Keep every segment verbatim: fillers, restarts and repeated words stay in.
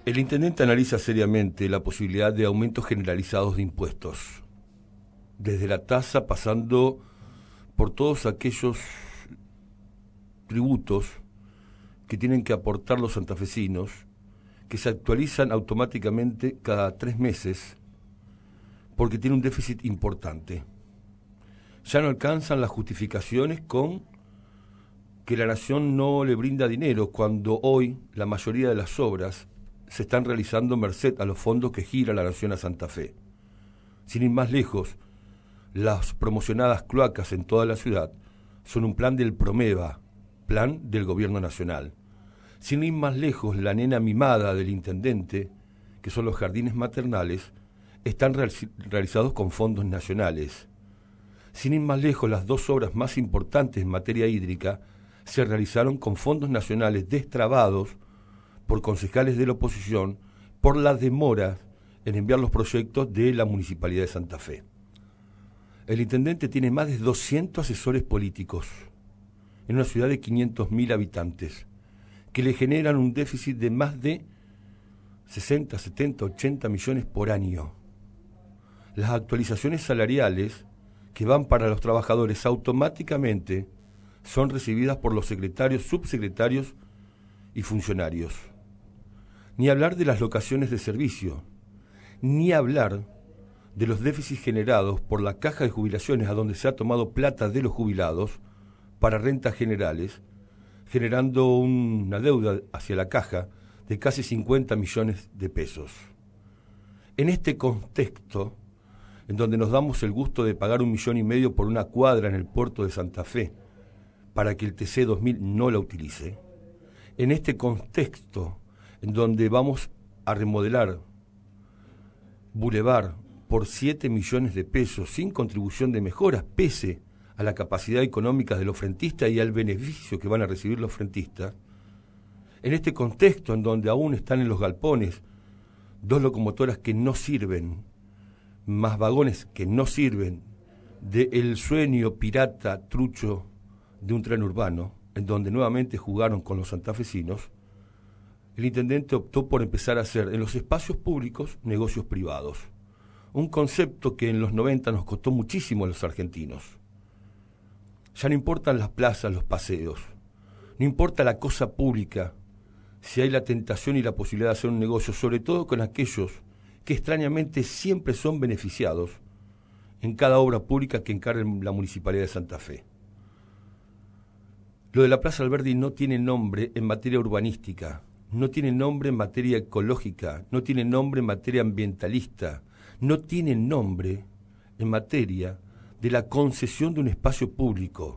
El intendente analiza seriamente la posibilidad de aumentos generalizados de impuestos, desde la tasa pasando por todos aquellos tributos que tienen que aportar los santafesinos, que se actualizan automáticamente cada tres meses porque tiene un déficit importante. Ya no alcanzan las justificaciones con que la nación no le brinda dinero cuando hoy la mayoría de las obras se están realizando merced a los fondos que gira la nación a Santa Fe. Sin ir más lejos, las promocionadas cloacas en toda la ciudad son un plan del Promeva, plan del gobierno nacional. Sin ir más lejos, la nena mimada del intendente, que son los jardines maternales, están real- realizados con fondos nacionales. Sin ir más lejos, las dos obras más importantes en materia hídrica se realizaron con fondos nacionales destrabados por concejales de la oposición por las demoras en enviar los proyectos de la Municipalidad de Santa Fe. El intendente tiene más de doscientos asesores políticos en una ciudad de quinientos mil habitantes que le generan un déficit de más de sesenta, setenta, ochenta millones por año. Las actualizaciones salariales que van para los trabajadores automáticamente son recibidas por los secretarios, subsecretarios y funcionarios. Ni hablar de las locaciones de servicio, ni hablar de los déficits generados por la caja de jubilaciones a donde se ha tomado plata de los jubilados para rentas generales, generando una deuda hacia la caja de casi cincuenta millones de pesos. En este contexto, en donde nos damos el gusto de pagar un millón y medio por una cuadra en el puerto de Santa Fe para que el T C dos mil no la utilice, en este contexto en donde vamos a remodelar Boulevard por siete millones de pesos sin contribución de mejoras, pese a la capacidad económica de los frentistas y al beneficio que van a recibir los frentistas, en este contexto en donde aún están en los galpones dos locomotoras que no sirven, más vagones que no sirven, del sueño pirata trucho de un tren urbano, en donde nuevamente jugaron con los santafesinos, el intendente optó por empezar a hacer en los espacios públicos negocios privados. Un concepto que en los noventa nos costó muchísimo a los argentinos. Ya no importan las plazas, los paseos, no importa la cosa pública, si hay la tentación y la posibilidad de hacer un negocio, sobre todo con aquellos que extrañamente siempre son beneficiados en cada obra pública que encargue la Municipalidad de Santa Fe. Lo de la Plaza Alberdi no tiene nombre en materia urbanística, no tiene nombre en materia ecológica, no tiene nombre en materia ambientalista, no tiene nombre en materia de la concesión de un espacio público.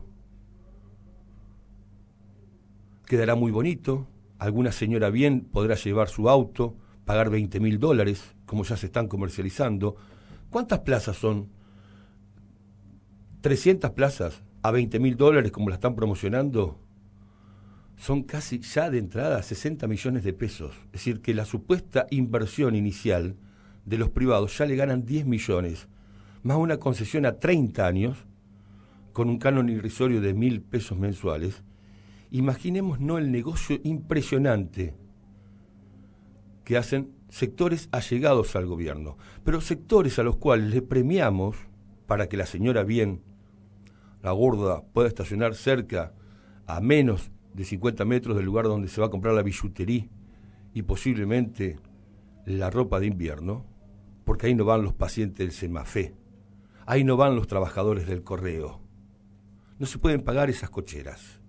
Quedará muy bonito, alguna señora bien podrá llevar su auto, pagar veinte mil dólares, como ya se están comercializando. ¿Cuántas plazas son? trescientas plazas a veinte mil dólares, como la están promocionando. Son casi ya de entrada sesenta millones de pesos. Es decir, que la supuesta inversión inicial de los privados ya le ganan diez millones, más una concesión a treinta años, con un canon irrisorio de mil pesos mensuales. Imaginemos no el negocio impresionante que hacen sectores allegados al gobierno, pero sectores a los cuales le premiamos para que la señora bien, la gorda, pueda estacionar cerca, a menos de cincuenta metros del lugar donde se va a comprar la billutería y posiblemente la ropa de invierno, porque ahí no van los pacientes del Semafé, ahí no van los trabajadores del correo. No se pueden pagar esas cocheras.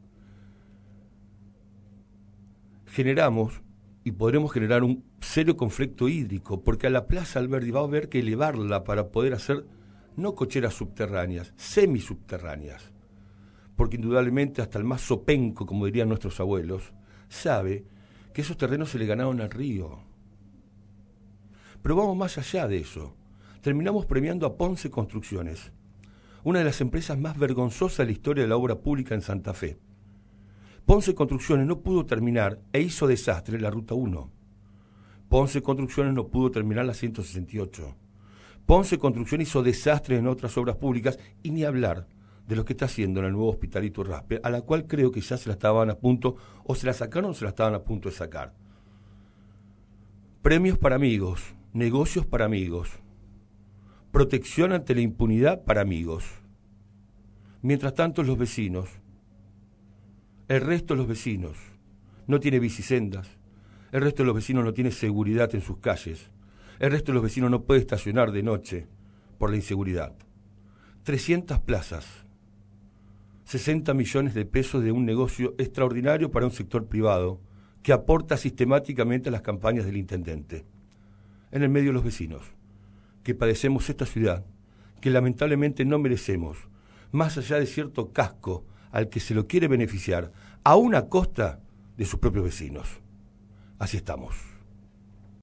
Generamos y podremos generar un serio conflicto hídrico, porque a la Plaza Alberdi va a haber que elevarla para poder hacer no cocheras subterráneas, semisubterráneas, porque indudablemente hasta el más sopenco, como dirían nuestros abuelos, sabe que esos terrenos se le ganaron al río. Pero vamos más allá de eso. Terminamos premiando a Ponce Construcciones, una de las empresas más vergonzosas de la historia de la obra pública en Santa Fe. Ponce Construcciones no pudo terminar e hizo desastre en la Ruta uno. Ponce Construcciones no pudo terminar la ciento sesenta y ocho. Ponce Construcciones hizo desastre en otras obras públicas, y ni hablar de lo que está haciendo en el nuevo Hospitalito Raspe, a la cual creo que ya se la estaban a punto, o se la sacaron o se la estaban a punto de sacar. premios para amigos, negocios para amigos, protección ante la impunidad para amigos. Mientras tanto, los vecinos, el resto de los vecinos, no tiene bicisendas, el resto de los vecinos no tiene seguridad en sus calles, el resto de los vecinos no puede estacionar de noche por la inseguridad. trescientas plazas, sesenta millones de pesos de un negocio extraordinario para un sector privado que aporta sistemáticamente a las campañas del intendente. En el medio de los vecinos, que padecemos esta ciudad, que lamentablemente no merecemos, más allá de cierto casco al que se lo quiere beneficiar, a una costa de sus propios vecinos. Así estamos.